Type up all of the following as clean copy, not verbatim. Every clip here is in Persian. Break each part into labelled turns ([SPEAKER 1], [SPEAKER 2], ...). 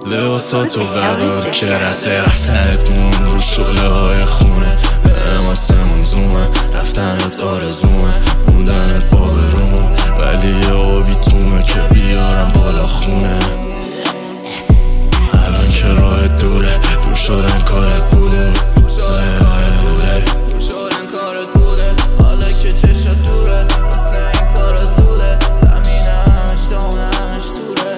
[SPEAKER 1] لباساتو قرار که رد رفتنت مون رو شعله های خونه به آسمون زومه رفتنت آرزومه موندنت بابروم ولی یه آبی تومه که بیارم بالا خونه الان که راهت دوره دور شدن کارت بوده حالا که چشت دوره واسه این کار زوده زمینه همش دامه همش دوره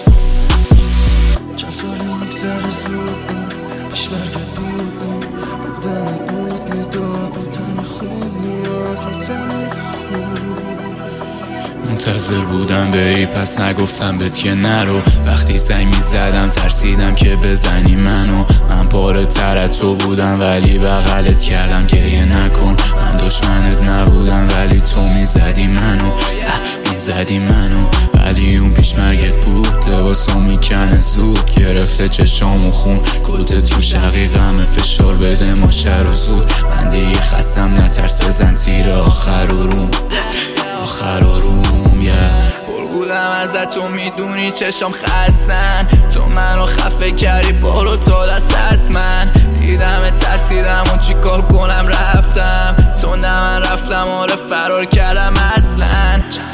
[SPEAKER 1] چند سالی میگذره زود پیشمرگت بود بودنت بود میداد بودن خوب میاد بودنت خوب منتظر بودم بری پس نگفتم بهت که نرو وقتی زنگ میزدم ترسیدم که بزنی منو من پاره تر از تو بودم ولی بغلت کردم گریه نکن من دشمنت نبودم ولی تو میزدی منو ولی اون پیشمرگت بود لباسو میکنه زود گرفته چشامو خون گلت تو شقیقمه فشار بده ما شر و زود من دیگه خستم نترس بزن تیر آخر و روم پر بودم ازت تو میدونی چشام خستن تو منو خفه کردی بارو تا دست از من دیدم ترسیدم و چی کار کنم رفتم تو نه من رفتم آره فرار کردم اصلا